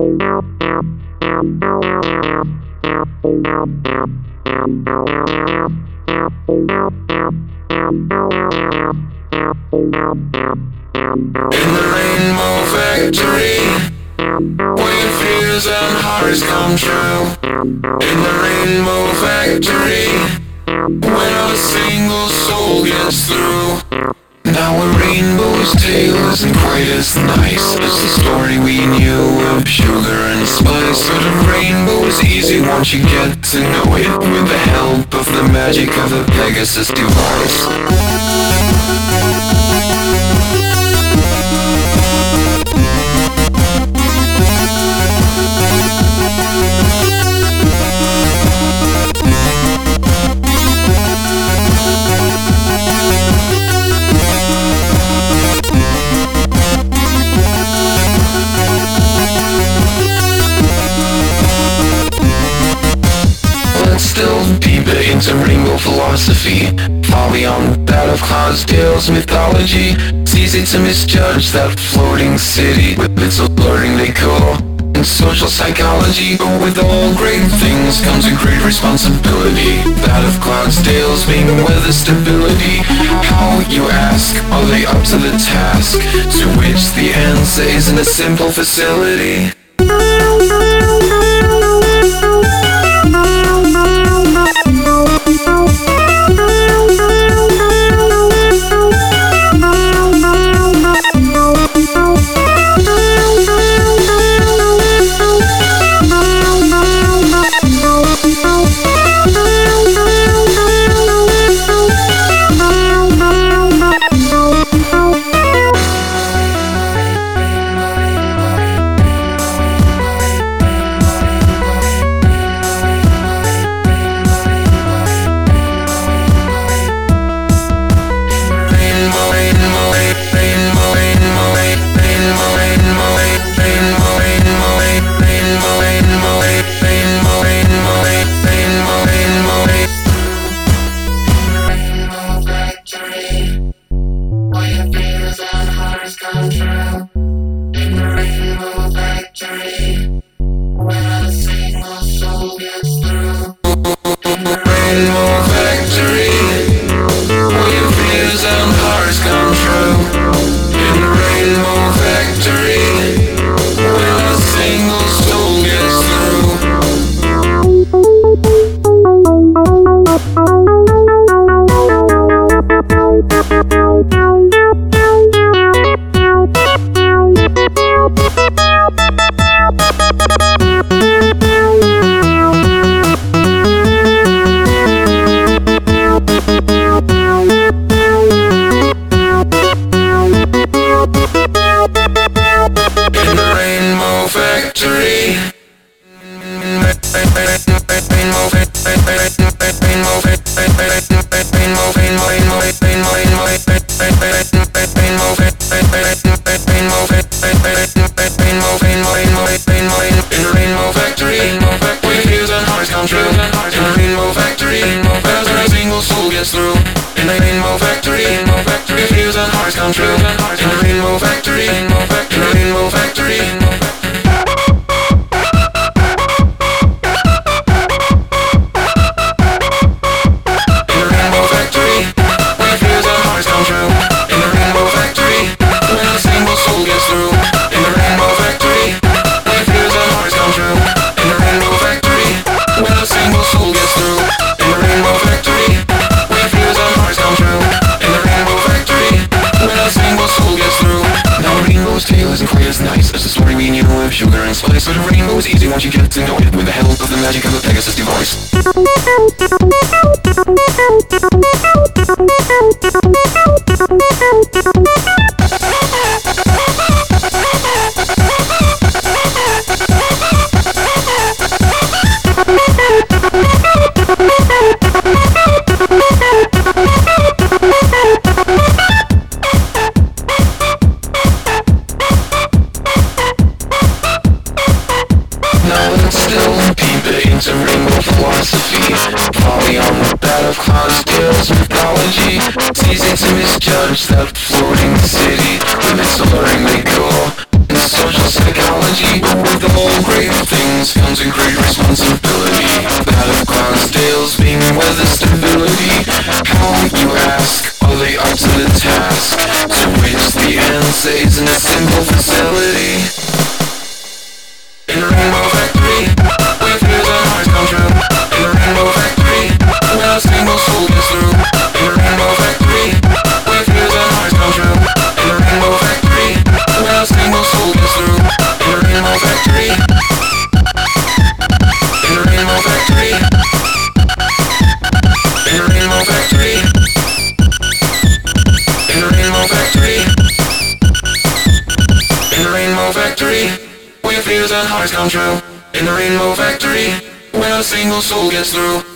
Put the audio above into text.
In the rainbow factory, where your fears and hearts come true. In the rainbow factory, when a single soul gets through. Now a rainbow's tale isn't quite as nice as the story we knew of sugar and spice. But a rainbow is easy once you get to know it, with the help of the magic of the Pegasus device. Into rainbow philosophy, far beyond that of Clydesdale's mythology. It's easy to misjudge that floating city with its alluring decor and social psychology. But with all great things comes a great responsibility, that of Clydesdale's being weather stability. How, you ask, are they up to the task? To which the answer isn't a simple facility. Once you get to know it, with the help of the magic of the Pegasus device. Into rainbow philosophy, far beyond that of Clydesdale's mythology. It's easy to misjudge that floating city with its alluring decor and social psychology. But with all great things comes in great responsibility. That of Clonsdale's being weather stability. How, you ask, are they up to the task? To which the answer isn't a simple facility. In the Rainbow Factory, where fears and hearts come true. In the Rainbow Factory, where a single soul gets through. In the Rainbow Factory, where fears and hearts come true. In the Rainbow Factory, where a single soul gets through. In the Rainbow Factory. In the Rainbow Factory. In the Rainbow Factory. In the Rainbow Factory. In the Rainbow Factory, where fears and hearts come true. In the Rainbow Factory, where a single soul gets through.